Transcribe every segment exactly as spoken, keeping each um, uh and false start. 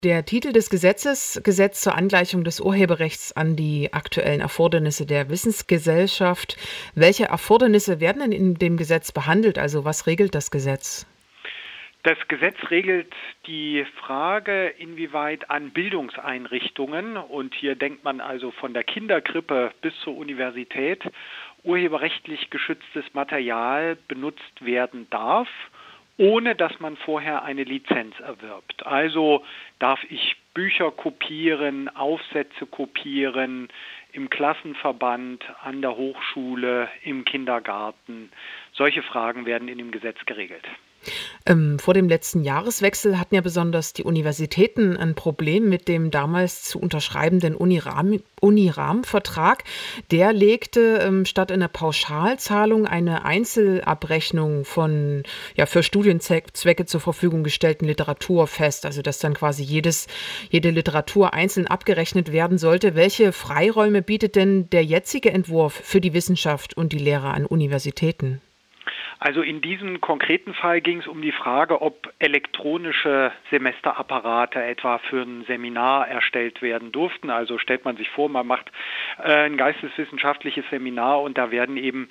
Der Titel des Gesetzes: Gesetz zur Angleichung des Urheberrechts an die aktuellen Erfordernisse der Wissensgesellschaft. Welche Erfordernisse werden denn in dem Gesetz behandelt? Also was regelt das Gesetz? Das Gesetz regelt die Frage, inwieweit an Bildungseinrichtungen, und hier denkt man also von der Kinderkrippe bis zur Universität, urheberrechtlich geschütztes Material benutzt werden darf, ohne dass man vorher eine Lizenz erwirbt. Also darf ich Bücher kopieren, Aufsätze kopieren, im Klassenverband, an der Hochschule, im Kindergarten. Solche Fragen werden in dem Gesetz geregelt. Ähm, vor dem letzten Jahreswechsel hatten ja besonders die Universitäten ein Problem mit dem damals zu unterschreibenden Unirahm- Uni-Rahmenvertrag. Der legte ähm, statt einer Pauschalzahlung eine Einzelabrechnung von ja, für Studienzwecke zur Verfügung gestellten Literatur fest. Also dass dann quasi jedes, jede Literatur einzeln abgerechnet werden sollte. Welche Freiräume bietet denn der jetzige Entwurf für die Wissenschaft und die Lehrer an Universitäten? Also in diesem konkreten Fall ging es um die Frage, ob elektronische Semesterapparate etwa für ein Seminar erstellt werden durften. Also stellt man sich vor, man macht äh, ein geisteswissenschaftliches Seminar und da werden eben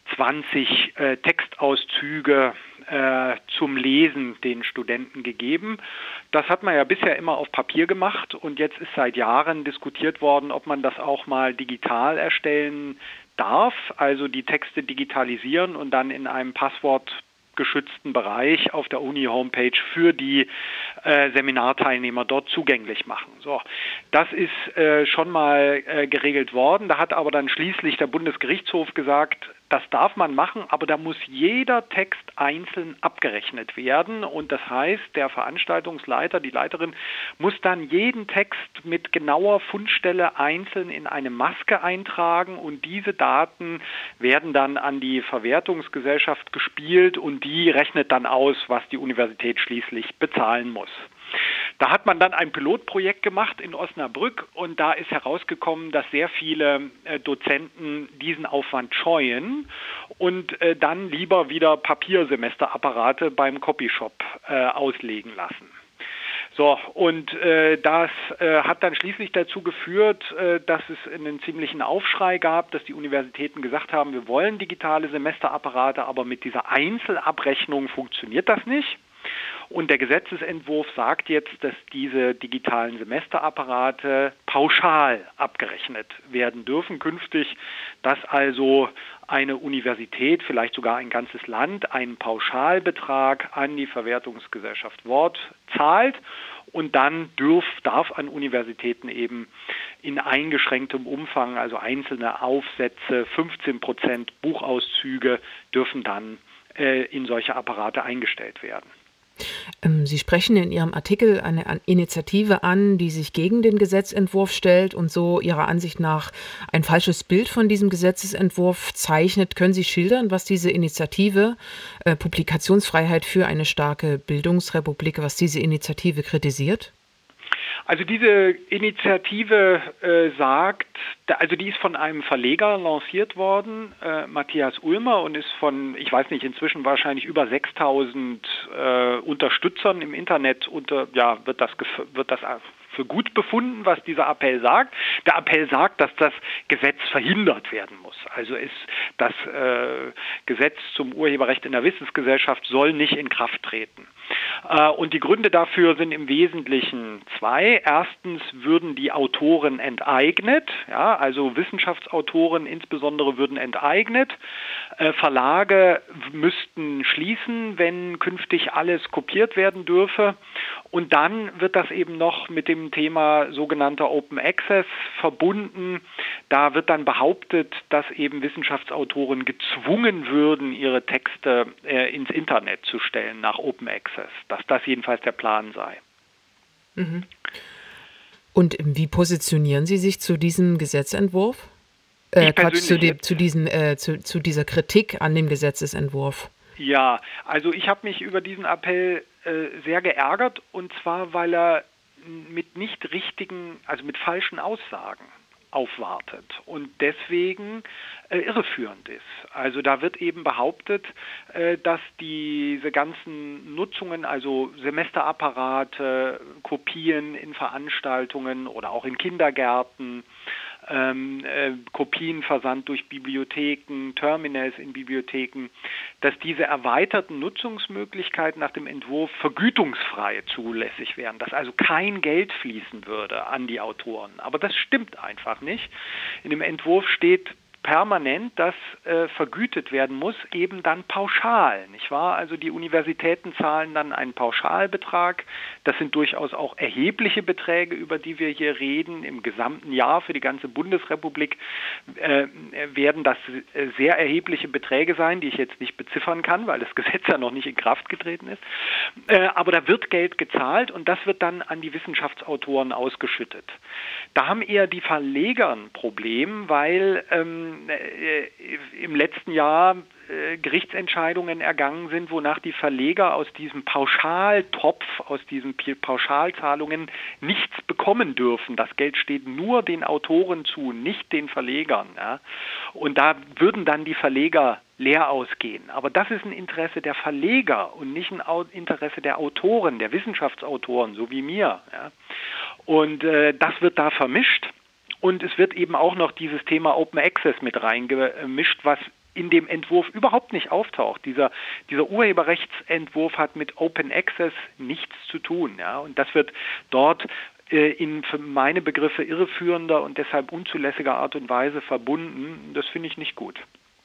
zwanzig äh, Textauszüge äh, zum Lesen den Studenten gegeben. Das hat man ja bisher immer auf Papier gemacht und jetzt ist seit Jahren diskutiert worden, ob man das auch mal digital erstellen darf, also die Texte digitalisieren und dann in einem passwortgeschützten Bereich auf der Uni-Homepage für die äh, Seminarteilnehmer dort zugänglich machen. So, das ist äh, schon mal äh, geregelt worden. Da hat aber dann schließlich der Bundesgerichtshof gesagt, das darf man machen, aber da muss jeder Text einzeln abgerechnet werden. Und das heißt, der Veranstaltungsleiter, die Leiterin, muss dann jeden Text mit genauer Fundstelle einzeln in eine Maske eintragen und diese Daten werden dann an die Verwertungsgesellschaft gespielt und die rechnet dann aus, was die Universität schließlich bezahlen muss. Da hat man dann ein Pilotprojekt gemacht in Osnabrück und da ist herausgekommen, dass sehr viele äh, Dozenten diesen Aufwand scheuen und äh, dann lieber wieder Papiersemesterapparate beim Copyshop äh, auslegen lassen. So, und äh, das äh, hat dann schließlich dazu geführt, äh, dass es einen ziemlichen Aufschrei gab, dass die Universitäten gesagt haben, wir wollen digitale Semesterapparate, aber mit dieser Einzelabrechnung funktioniert das nicht. Und der Gesetzesentwurf sagt jetzt, dass diese digitalen Semesterapparate pauschal abgerechnet werden dürfen künftig, dass also eine Universität, vielleicht sogar ein ganzes Land, einen Pauschalbetrag an die Verwertungsgesellschaft Wort zahlt und dann dürf, darf an Universitäten eben in eingeschränktem Umfang, also einzelne Aufsätze, fünfzehn Prozent Buchauszüge dürfen dann äh, in solche Apparate eingestellt werden. Sie sprechen in Ihrem Artikel eine Initiative an, die sich gegen den Gesetzentwurf stellt und so Ihrer Ansicht nach ein falsches Bild von diesem Gesetzesentwurf zeichnet. Können Sie schildern, was diese Initiative äh, Publikationsfreiheit für eine starke Bildungsrepublik, was diese Initiative kritisiert? Also diese Initiative äh, sagt, also die ist von einem Verleger lanciert worden, äh, Matthias Ulmer, und ist von, ich weiß nicht, inzwischen wahrscheinlich über sechstausend äh, Unterstützern im Internet unter, ja, wird das, wird das für gut befunden, was dieser Appell sagt. Der Appell sagt, dass das Gesetz verhindert werden muss. Also ist das äh, Gesetz zum Urheberrecht in der Wissensgesellschaft soll nicht in Kraft treten. Äh, und die Gründe dafür sind im Wesentlichen zwei. Erstens würden die Autoren enteignet, ja, also Wissenschaftsautoren insbesondere würden enteignet. Äh, Verlage müssten schließen, wenn künftig alles kopiert werden dürfe. Und dann wird das eben noch mit dem Thema sogenannter Open Access verbunden. Da wird dann behauptet, dass eben Wissenschaftsautoren gezwungen würden, ihre Texte äh, ins Internet zu stellen nach Open Access, dass das jedenfalls der Plan sei. Mhm. Und wie positionieren Sie sich zu diesem Gesetzentwurf? Äh, Quatsch, zu, dem, zu, diesen, äh, zu, zu dieser Kritik an dem Gesetzesentwurf? Ja, also ich habe mich über diesen Appell äh, sehr geärgert, und zwar, weil er mit nicht richtigen, also mit falschen Aussagen aufwartet und deswegen äh, irreführend ist. Also da wird eben behauptet, äh, dass diese ganzen Nutzungen, also Semesterapparate, Kopien in Veranstaltungen oder auch in Kindergärten, ähm, äh, Kopienversand durch Bibliotheken, Terminals in Bibliotheken, dass diese erweiterten Nutzungsmöglichkeiten nach dem Entwurf vergütungsfrei zulässig wären, dass also kein Geld fließen würde an die Autoren. Aber das stimmt einfach nicht. In dem Entwurf steht permanent, dass äh, vergütet werden muss, eben dann pauschal, nicht wahr? Also die Universitäten zahlen dann einen Pauschalbetrag. Das sind durchaus auch erhebliche Beträge, über die wir hier reden. Im gesamten Jahr für die ganze Bundesrepublik äh, werden das sehr erhebliche Beträge sein, die ich jetzt nicht beziffern kann, weil das Gesetz ja noch nicht in Kraft getreten ist. Äh, aber da wird Geld gezahlt und das wird dann an die Wissenschaftsautoren ausgeschüttet. Da haben eher die Verleger ein Problem, weil ähm, im letzten Jahr äh, Gerichtsentscheidungen ergangen sind, wonach die Verleger aus diesem Pauschaltopf, aus diesen Pauschalzahlungen nichts bekommen dürfen. Das Geld steht nur den Autoren zu, nicht den Verlegern. Ja? Und da würden dann die Verleger leer ausgehen. Aber das ist ein Interesse der Verleger und nicht ein Interesse der Autoren, der Wissenschaftsautoren, so wie mir. Ja? Und äh, das wird da vermischt. Und es wird eben auch noch dieses Thema Open Access mit reingemischt, was in dem Entwurf überhaupt nicht auftaucht. Dieser, dieser Urheberrechtsentwurf hat mit Open Access nichts zu tun. Ja? Und das wird dort äh, in für meine Begriffe irreführender und deshalb unzulässiger Art und Weise verbunden. Das finde ich nicht gut.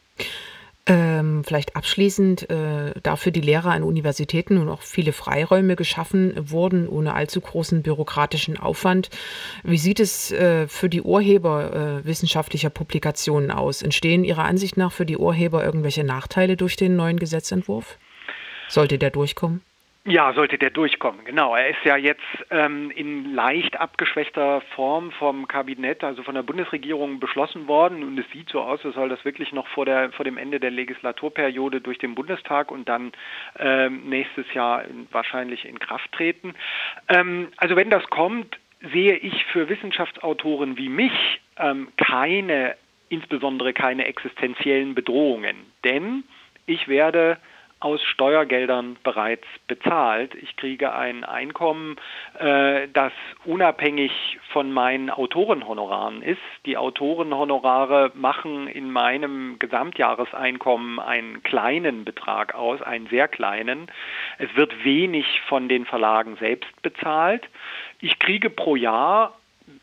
Ähm, vielleicht abschließend, äh, da für die Lehrer an Universitäten und auch viele Freiräume geschaffen wurden, ohne allzu großen bürokratischen Aufwand. Wie sieht es äh, für die Urheber äh, wissenschaftlicher Publikationen aus? Entstehen Ihrer Ansicht nach für die Urheber irgendwelche Nachteile durch den neuen Gesetzentwurf? Sollte der durchkommen? Ja, sollte der durchkommen, genau. Er ist ja jetzt ähm, in leicht abgeschwächter Form vom Kabinett, also von der Bundesregierung beschlossen worden und es sieht so aus, als soll das wirklich noch vor der vor dem Ende der Legislaturperiode durch den Bundestag und dann ähm, nächstes Jahr in, wahrscheinlich in Kraft treten. Ähm, also wenn das kommt, sehe ich für Wissenschaftsautoren wie mich ähm, keine, insbesondere keine existenziellen Bedrohungen, denn ich werde aus Steuergeldern bereits bezahlt. Ich kriege ein Einkommen, äh, das unabhängig von meinen Autorenhonoraren ist. Die Autorenhonorare machen in meinem Gesamtjahreseinkommen einen kleinen Betrag aus, einen sehr kleinen. Es wird wenig von den Verlagen selbst bezahlt. Ich kriege pro Jahr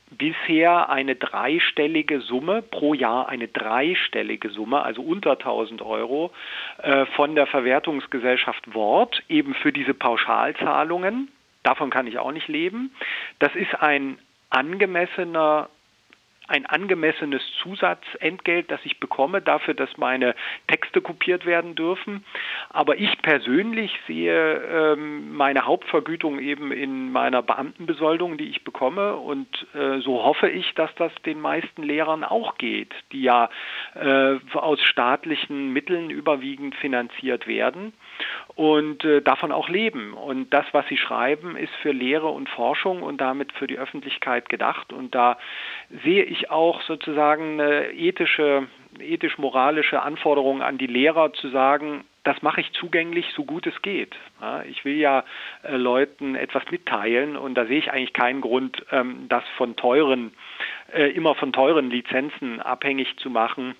bisher eine dreistellige Summe, pro Jahr eine dreistellige Summe, also unter tausend Euro, äh, von der Verwertungsgesellschaft Wort, eben für diese Pauschalzahlungen. Davon kann ich auch nicht leben. Das ist ein angemessener ein angemessenes Zusatzentgelt, das ich bekomme dafür, dass meine Texte kopiert werden dürfen. Aber ich persönlich sehe ähm, meine Hauptvergütung eben in meiner Beamtenbesoldung, die ich bekomme. Und äh, so hoffe ich, dass das den meisten Lehrern auch geht, die ja äh, aus staatlichen Mitteln überwiegend finanziert werden und äh, davon auch leben. Und das, was sie schreiben, ist für Lehre und Forschung und damit für die Öffentlichkeit gedacht. Und da sehe ich auch sozusagen eine ethische, ethisch-moralische Anforderung an die Lehrer zu sagen, das mache ich zugänglich, so gut es geht. Ja, ich will ja äh, Leuten etwas mitteilen und da sehe ich eigentlich keinen Grund, ähm, das von teuren, äh, immer von teuren Lizenzen abhängig zu machen.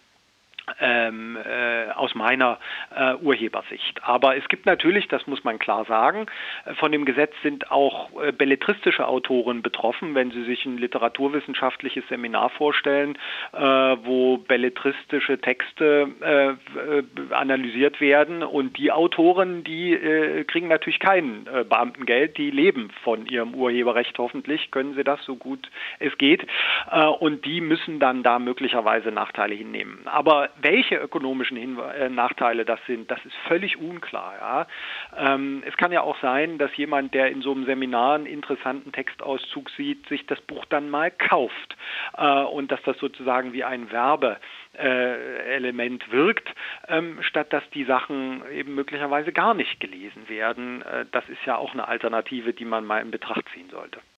Ähm, äh, aus meiner äh, Urhebersicht. Aber es gibt natürlich, das muss man klar sagen, äh, von dem Gesetz sind auch äh, belletristische Autoren betroffen, wenn Sie sich ein literaturwissenschaftliches Seminar vorstellen, äh, wo belletristische Texte äh, äh, analysiert werden und die Autoren, die äh, kriegen natürlich kein äh, Beamtengeld, die leben von ihrem Urheberrecht hoffentlich, können sie das so gut es geht äh, und die müssen dann da möglicherweise Nachteile hinnehmen. Aber welche ökonomischen Hinwe- äh, Nachteile das sind, das ist völlig unklar. Ja? Ähm, es kann ja auch sein, dass jemand, der in so einem Seminar einen interessanten Textauszug sieht, sich das Buch dann mal kauft äh, und dass das sozusagen wie ein Werbeelement wirkt, ähm, statt dass die Sachen eben möglicherweise gar nicht gelesen werden. Äh, das ist ja auch eine Alternative, die man mal in Betracht ziehen sollte.